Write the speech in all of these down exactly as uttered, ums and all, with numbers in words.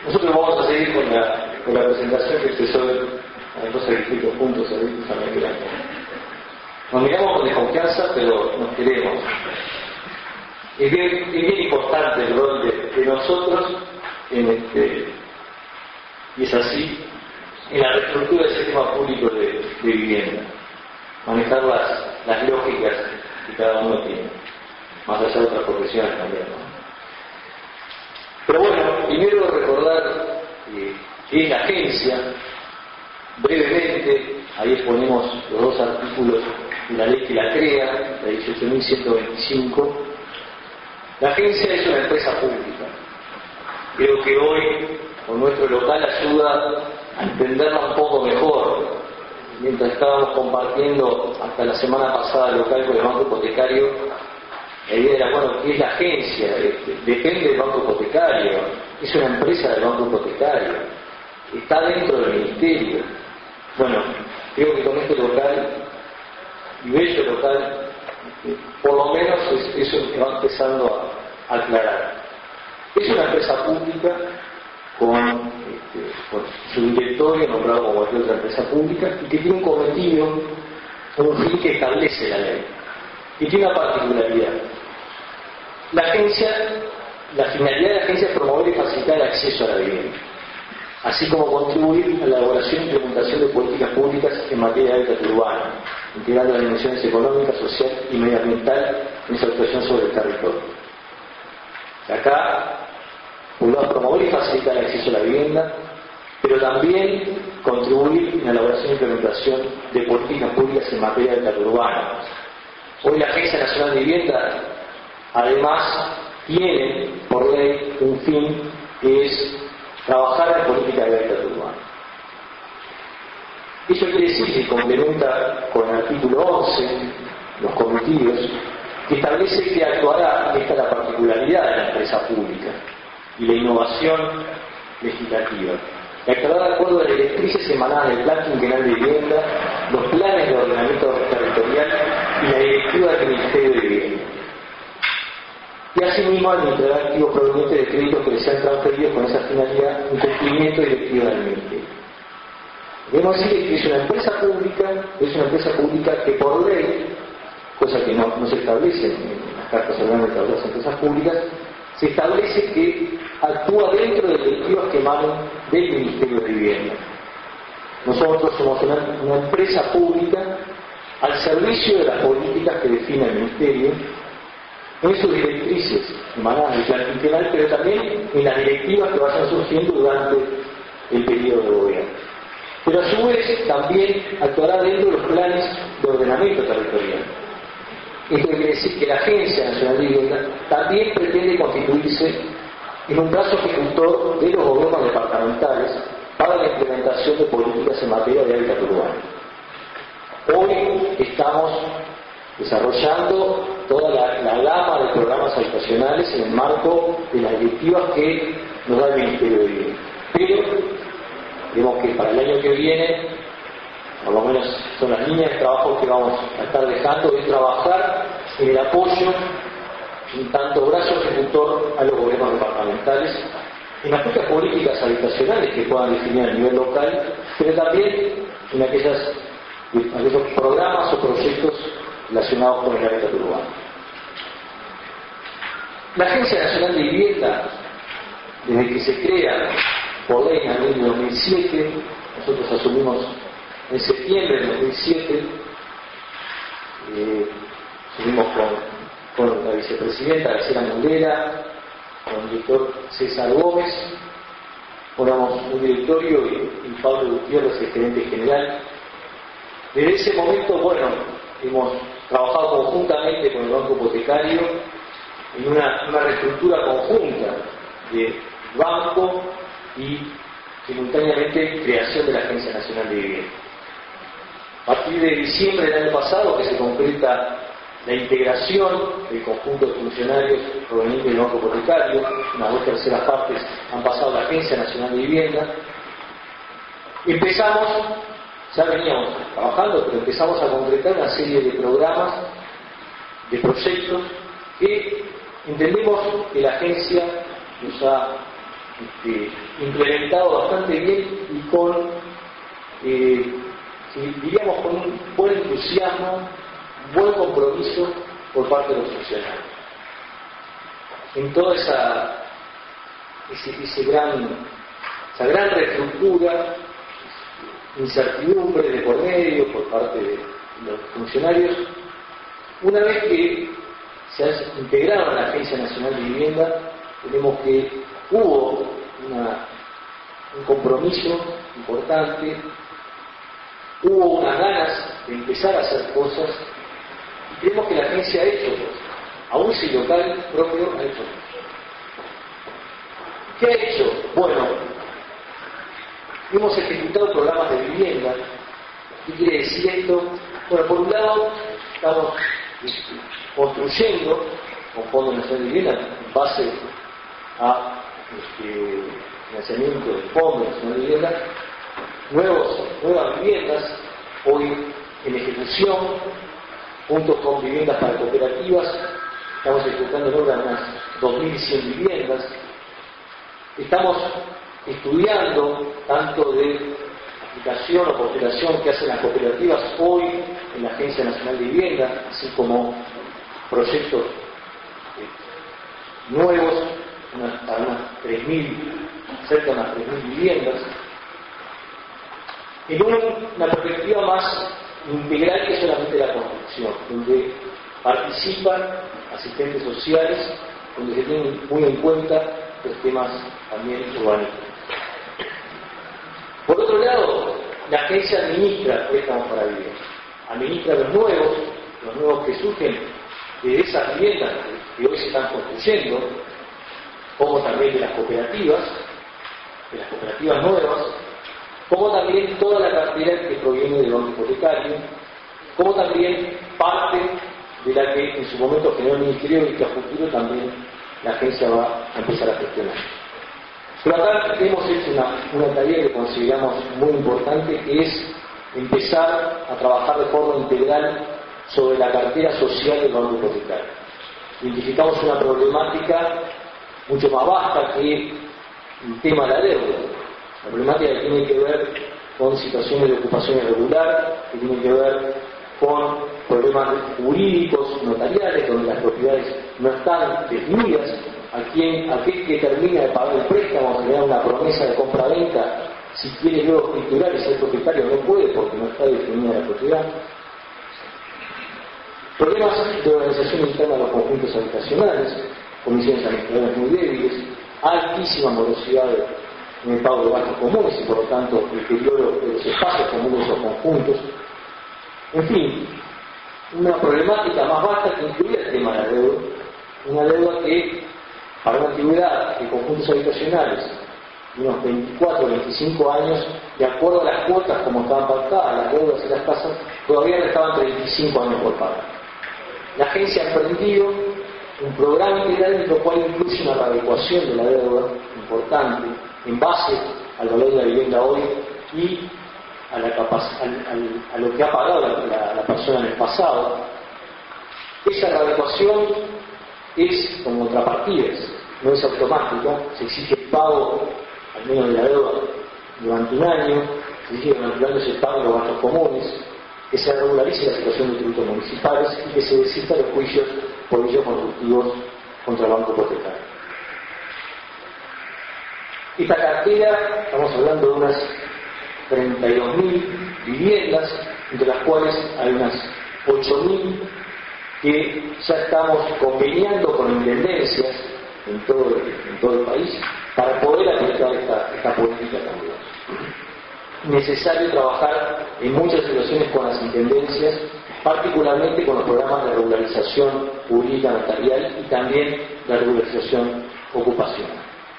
Nosotros vamos a seguir con la, con la presentación que empezó a dos escritos juntos ahí, justamente. Nos miramos con desconfianza, pero nos queremos. Es bien, es bien importante el rol de, de nosotros en este, y es así, en la reestructura del sistema público de, de vivienda. Manejar las, las lógicas que cada uno tiene, más allá de otras profesiones también, ¿no? Pero bueno, primero recordar eh, qué es la agencia, brevemente, ahí exponemos los dos artículos de la ley que la crea, la dieciocho mil ciento veinticinco. La agencia es una empresa pública. Creo que hoy, con nuestro local, ayuda a entenderla un poco mejor. Mientras estábamos compartiendo hasta la semana pasada el local con el banco hipotecario, la idea era, bueno, ¿qué es la agencia? Depende del banco hipotecario, es una empresa del banco hipotecario, está dentro del ministerio. Bueno, creo que con este local, y bello local, por lo menos es, eso que va empezando a, a aclarar. Es una empresa pública con, este, con su directorio nombrado como cualquier otra empresa pública y que tiene un cometido, un fin que establece la ley. Y tiene una particularidad. La agencia, la finalidad de la agencia es promover y facilitar el acceso a la vivienda, así como contribuir a la elaboración e implementación de políticas públicas en materia de hábitat urbano, integrando las dimensiones económica, social y medioambiental en su actuación sobre el territorio. Acá, podemos promover y facilitar el acceso a la vivienda, pero también contribuir en la elaboración e implementación de políticas públicas en materia de hábitat urbano. Hoy la Agencia Nacional de Vivienda, además, tiene por ley un fin que es trabajar en política de hábitat urbano. Eso quiere decir que complementa con el artículo once, los cometidos, que establece que actuará, esta es la particularidad de la empresa pública y la innovación legislativa, que actuará de acuerdo a las directrices emanadas del Plan Quinquenal de Vivienda, los planes de ordenamiento territorial y la directiva del Ministerio de Vivienda. Y asimismo administrará activos provenientes de créditos que le sean transferidos con esa finalidad en cumplimiento directivo del Ministerio. Debemos decir que es una empresa pública, es una empresa pública que por ley, cosa que no, no se establece en las cartas orgánicas de las empresas públicas, se establece que actúa dentro de directivas que emanan del Ministerio de Vivienda. Nosotros somos una, una empresa pública al servicio de las políticas que define el Ministerio, en sus directrices emanadas del Plan Quinquenal, pero también en las directivas que vayan surgiendo durante el periodo de gobierno. Pero a su vez también actuará dentro de los planes de ordenamiento territorial. Esto quiere decir que la Agencia Nacional de Vivienda también pretende constituirse en un brazo ejecutor de los gobiernos departamentales para la implementación de políticas en materia de hábitat urbano. Hoy estamos desarrollando toda la, la gama de programas habitacionales en el marco de las directivas que nos da el Ministerio de Vivienda. Pero, digamos que para el año que viene, por lo menos son las líneas de trabajo que vamos a estar dejando, es trabajar en el apoyo, en tanto brazo ejecutor a los gobiernos departamentales, en las propias políticas habitacionales que puedan definir a nivel local, pero también en aquellas, aquellos programas o proyectos relacionados con el hábitat urbano. La Agencia Nacional de Vivienda, desde que se crea por ley en el año dos mil siete, nosotros asumimos en septiembre de dos mil siete, eh, asumimos con, con la vicepresidenta Graciela Mundera, con el director César Gómez, formamos un directorio y, y Pablo Gutiérrez, el gerente general. Desde ese momento, bueno, hemos trabajado conjuntamente con el banco hipotecario en una, una reestructura conjunta de banco y simultáneamente creación de la Agencia Nacional de Vivienda. A partir de diciembre del año pasado que se concreta la integración del conjunto de funcionarios provenientes del banco hipotecario, unas dos terceras partes han pasado a la Agencia Nacional de Vivienda. Empezamos, ya veníamos trabajando, pero empezamos a concretar una serie de programas, de proyectos que entendemos que la agencia nos ha este, implementado bastante bien y con, eh, diríamos, con un buen entusiasmo, un buen compromiso por parte de los funcionarios. En toda esa, ese, ese gran, esa gran reestructura, incertidumbre de por medio por parte de los funcionarios, una vez que se ha integrado en la Agencia Nacional de Vivienda, tenemos que hubo una, un compromiso importante, hubo unas ganas de empezar a hacer cosas, y creemos que la agencia ha hecho cosas, aún si local propio ha hecho cosas. ¿Qué ha hecho? Bueno, hemos ejecutado programas de vivienda. ¿Qué quiere decir esto? Bueno, por un lado, estamos construyendo con Fondo Nacional de Vivienda en base a este, financiamiento del Fondo Nacional de Vivienda, nuevos, nuevas viviendas, hoy en ejecución, junto con viviendas para cooperativas, estamos ejecutando en obra unas dos mil cien viviendas. Estamos estudiando tanto de aplicación o postulación que hacen las cooperativas hoy en la Agencia Nacional de Vivienda, así como proyectos eh, nuevos, unas, para unas tres mil, cerca de unas tres mil viviendas, en un, una perspectiva más integral que solamente la construcción, donde participan asistentes sociales, donde se tienen muy en cuenta los temas también urbanísticos. Por otro lado, la agencia administra préstamos para vivienda, administra los nuevos, los nuevos que surgen de esas viviendas que hoy se están construyendo, como también de las cooperativas, de las cooperativas nuevas, como también toda la cartera que proviene del banco hipotecario, como también parte de la que en su momento generó el Ministerio y que a futuro también la agencia va a empezar a gestionar. Pero acá hemos hecho una, una tarea que consideramos muy importante, que es empezar a trabajar de forma integral sobre la cartera social del banco hipotecario. Identificamos una problemática mucho más vasta que el tema de la deuda. La problemática que tiene que ver con situaciones de ocupación irregular, que tiene que ver con problemas jurídicos, notariales, donde las propiedades no están definidas. Aquel, aquel que termina de pagar el préstamo, que le da una promesa de compra-venta, si quiere luego escriturar y ser propietario no puede porque no está definida la propiedad. Problemas de organización interna de los conjuntos habitacionales, comisiones administrativas muy débiles, altísima morosidad en el pago de gastos comunes y por lo tanto el deterioro de los espacios comunes o conjuntos. En fin, una problemática más vasta que incluye el tema de la deuda, una deuda que para una antigüedad de conjuntos habitacionales de unos veinticuatro o veinticinco años, de acuerdo a las cuotas como estaban pactadas, las deudas y las tasas, todavía restaban treinta y cinco años por pagar. La agencia ha emprendido un programa integral en lo cual incluye una readecuación de la deuda importante en base al valor de la vivienda hoy y a, la capac- al, al, a lo que ha pagado la, la, la persona en el pasado. Esa readecuación es con contrapartidas, no es automática, se exige el pago al menos de la deuda durante un año, se exige durante un año el pago de los gastos comunes, que se regularice la situación de tributos municipales y que se desista los juicios por vicios constructivos contra el banco hipotecario. Esta cartera, estamos hablando de unas treinta y dos mil viviendas, entre las cuales hay unas ocho mil que ya estamos conveniando con intendencias en todo, en todo el país para poder aplicar esta, esta política también. Necesario trabajar en muchas situaciones con las intendencias, particularmente con los programas de regularización pública notarial y también la regularización ocupacional.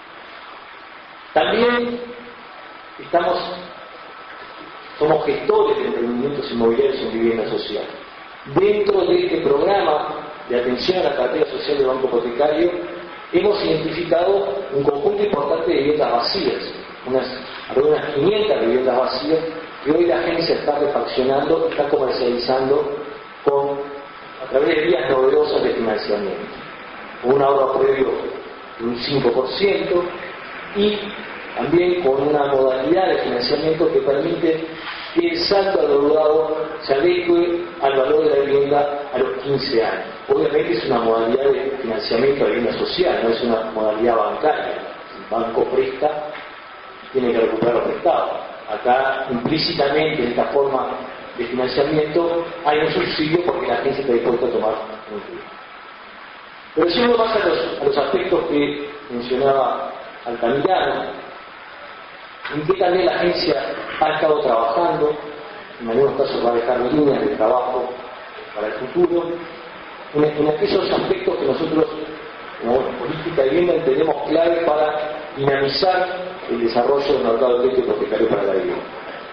También estamos, somos gestores de emprendimientos inmobiliarios en vivienda social. Dentro de este programa de atención a la cartera social del banco hipotecario, hemos identificado un conjunto importante de viviendas vacías, unas, unas quinientas viviendas vacías, que hoy la agencia está refaccionando, está comercializando con, a través de vías novedosas de financiamiento. Un ahorro previo de un cinco por ciento, y también con una modalidad de financiamiento que permite que el salto al deudado se adecue al valor de la vivienda a los quince años. Obviamente es una modalidad de financiamiento de vivienda social, no es una modalidad bancaria. El banco presta, tiene que recuperar los prestados. Acá implícitamente en esta forma de financiamiento hay un subsidio porque la agencia está dispuesta a tomar un riesgo. Pero si uno pasa a los, a los aspectos que mencionaba Altamirano, en que también la agencia ha estado trabajando, en algunos casos va a dejar líneas de trabajo para el futuro, en, en aquellos aspectos que nosotros, como política de vivienda, entendemos clave para dinamizar el desarrollo del mercado de crédito hipotecario para la vivienda.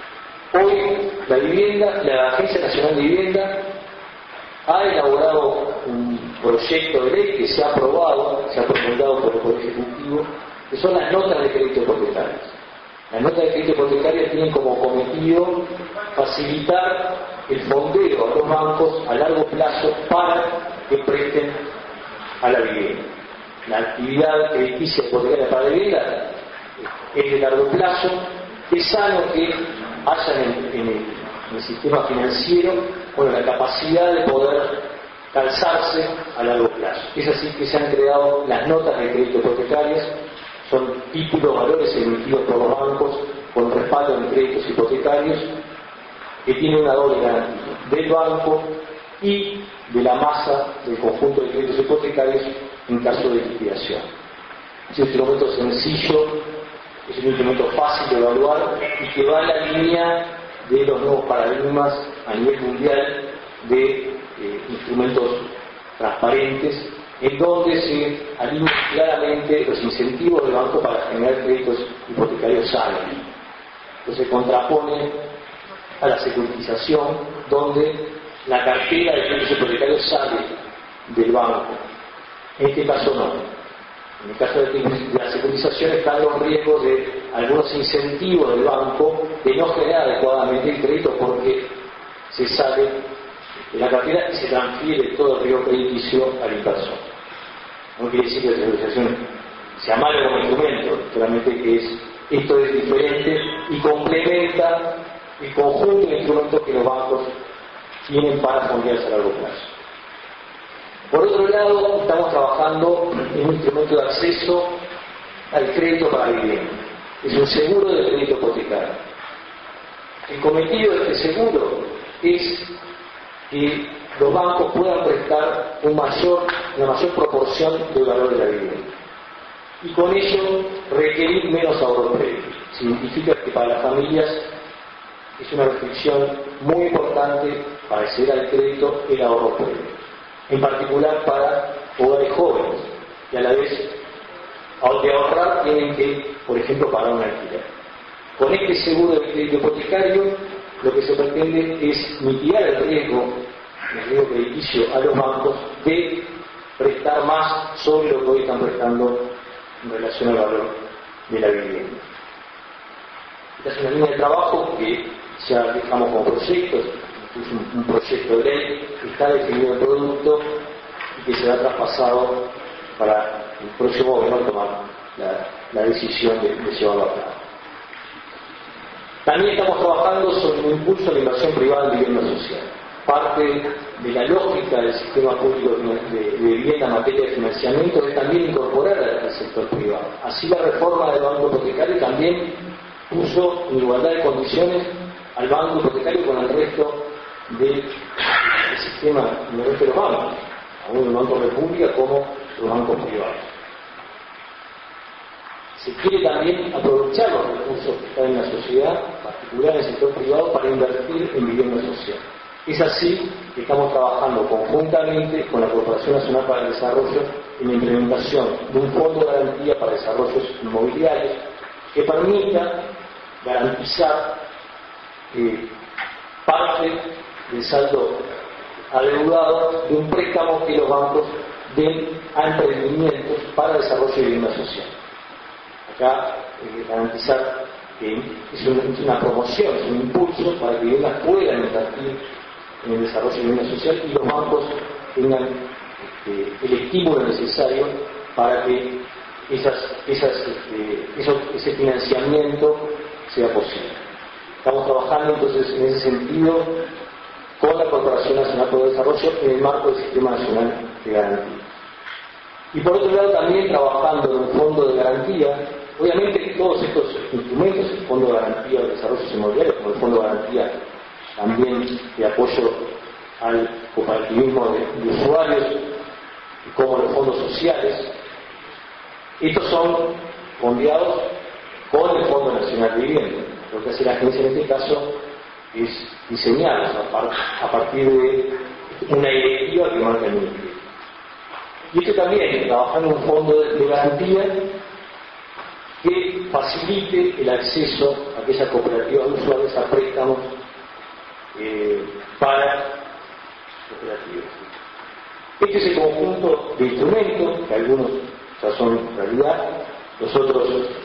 Hoy la vivienda, la Agencia Nacional de Vivienda ha elaborado un proyecto de ley que se ha aprobado, se ha promulgado por el Poder Ejecutivo, que son las notas de crédito hipotecario. Las notas de crédito hipotecario tienen como cometido facilitar el fondeo a los bancos a largo plazo para que presten a la vivienda. La actividad crediticia hipotecaria para la vivienda es de largo plazo, es sano que haya en el, en el, en el sistema financiero bueno, la capacidad de poder calzarse a largo plazo. Es así que se han creado las notas de crédito hipotecarias. Son títulos, valores emitidos por los bancos con respaldo en créditos hipotecarios que tienen una doble garantía del banco y de la masa del conjunto de créditos hipotecarios en caso de liquidación. Es un instrumento sencillo, es un instrumento fácil de evaluar y que va en la línea de los nuevos paradigmas a nivel mundial de eh, instrumentos transparentes, en donde se alinean claramente los incentivos del banco para generar créditos hipotecarios sanos. Entonces se contrapone a la securitización, donde la cartera de créditos hipotecarios sale del banco. En este caso no. En el caso de la securitización están los riesgos de algunos incentivos del banco de no generar adecuadamente el crédito porque se sale de la cartera y se transfiere todo el riesgo crediticio al inversor. No quiere decir que la securitización sea malo como instrumento, solamente que es, esto es diferente y complementa el conjunto de instrumentos que los bancos tienen para fondearse a largo plazo. Por otro lado, estamos trabajando en un instrumento de acceso al crédito para vivienda. Es un seguro de crédito hipotecario. El cometido de este seguro es que los bancos puedan prestar un mayor, una mayor proporción del valor de la vivienda. Y con ello requerir menos ahorro previo. Significa que para las familias es una restricción muy importante para acceder al crédito el ahorro previo. En particular para hogares jóvenes, que a la vez, de ahorrar, tienen que, por ejemplo, pagar un alquiler. Con este seguro de crédito hipotecario, lo que se pretende es mitigar el riesgo, el riesgo crediticio a los bancos de prestar más sobre lo que hoy están prestando en relación al valor de la vivienda. Esta es una línea de trabajo que ya dejamos como proyectos. Es un, un proyecto de ley que está definido el producto y que será traspasado para el próximo gobierno tomar la, la decisión de, de llevarlo a cabo. También estamos trabajando sobre un impulso a la inversión privada en vivienda social. Parte de la lógica del sistema público de, de, de vivienda en materia de financiamiento es también incorporar al sector privado. Así la reforma del banco hipotecario también puso en igualdad de condiciones al banco hipotecario con el resto del sistema, del resto de los bancos, aún el Banco República como los bancos privados. Se quiere también aprovechar los recursos que están en la sociedad, particular en el sector privado, para invertir en vivienda social. Es así que estamos trabajando conjuntamente con la Corporación Nacional para el Desarrollo en la implementación de un fondo de garantía para desarrollos inmobiliarios que permita garantizar eh, parte del saldo adeudado de un préstamo que los bancos den a emprendimientos para desarrollo de vivienda social. Acá eh, garantizar que es una, es una promoción, es un impulso para que viviendas puedan invertir en el desarrollo de vivienda social y los bancos tengan este, el estímulo necesario para que esas, esas, este, eso, ese financiamiento sea posible. Estamos trabajando entonces en ese sentido con la Corporación Nacional para el Desarrollo en el marco del Sistema Nacional de Garantía. Y por otro lado también trabajando en un fondo de garantía. Obviamente todos estos instrumentos, el Fondo de Garantía del Desarrollo Inmobiliario, como el Fondo de Garantía también de apoyo al cooperativismo de, de usuarios, como los fondos sociales, estos son fondeados con el Fondo Nacional de Vivienda. Lo que hace la agencia en este caso es diseñarlos a, par, a partir de una directiva que marca el Ministerio. Y esto también, trabajando en un fondo de, de garantía que facilite el acceso a aquellas cooperativas de usuarios a préstamos eh, para cooperativas. Este es el conjunto de instrumentos, que algunos ya son realidad, nosotros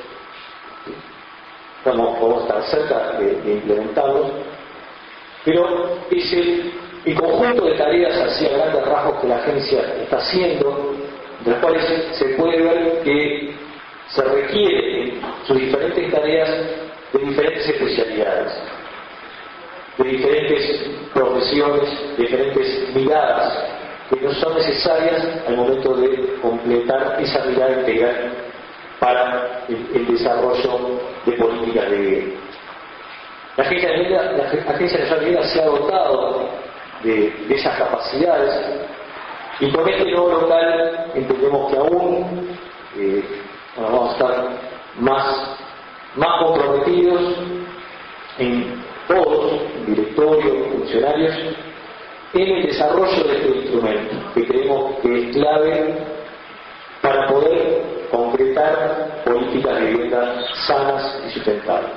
estamos, podemos estar cerca de, de implementarlos, pero es el, el conjunto de tareas así a grandes rasgos que la agencia está haciendo, de las cuales se puede ver que se requiere en sus diferentes tareas de diferentes especialidades, de diferentes profesiones, de diferentes miradas que no son necesarias al momento de completar esa mirada integral para el, el desarrollo de políticas de vivienda. La Agencia de Vivienda, la Agencia Nacional de Vivienda se ha dotado de, de esas capacidades y con este nuevo local entendemos que aún eh, bueno, vamos a estar más, más comprometidos en todos, directorios, funcionarios, en el desarrollo de este instrumento, que creemos que es clave para poder concretar políticas de vivienda sanas y sustentables.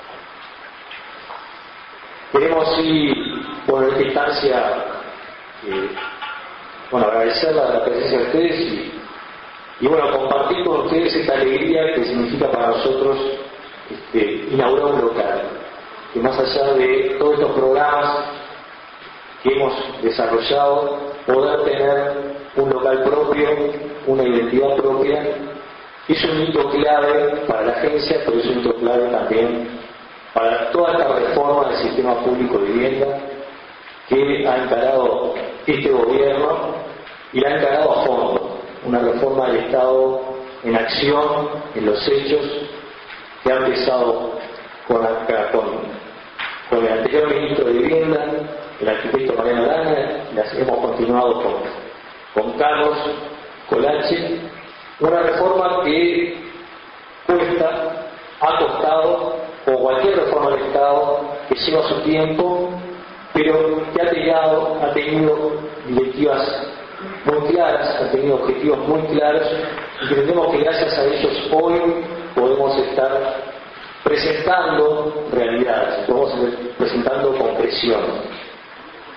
Queremos sí, por esta instancia, eh, bueno, agradecer la, la presencia de ustedes y, y bueno, compartir con ustedes esta alegría que significa para nosotros este, inaugurar un local, que más allá de todos estos programas que hemos desarrollado, poder tener un local propio, una identidad propia, es un hito clave para la agencia, pero es un hito clave también para toda esta reforma del sistema público de vivienda que ha encarado este gobierno y la ha encarado a fondo, una reforma del Estado en acción, en los hechos, que ha empezado con, la, con, con el anterior ministro de Vivienda, el arquitecto Mariano Arana, las hemos continuado con, con Carlos Colache, una reforma que cuesta, ha costado, como cualquier reforma del Estado, que lleva su tiempo, pero que ha tenido, ha tenido directivas muy claras, ha tenido objetivos muy claros, y que entendemos que gracias a ellos hoy podemos estar presentando realidades, podemos estar presentando concreción.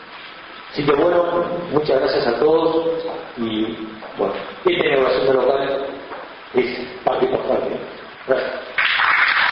Así que bueno, muchas gracias a todos y bueno, esta inauguración del local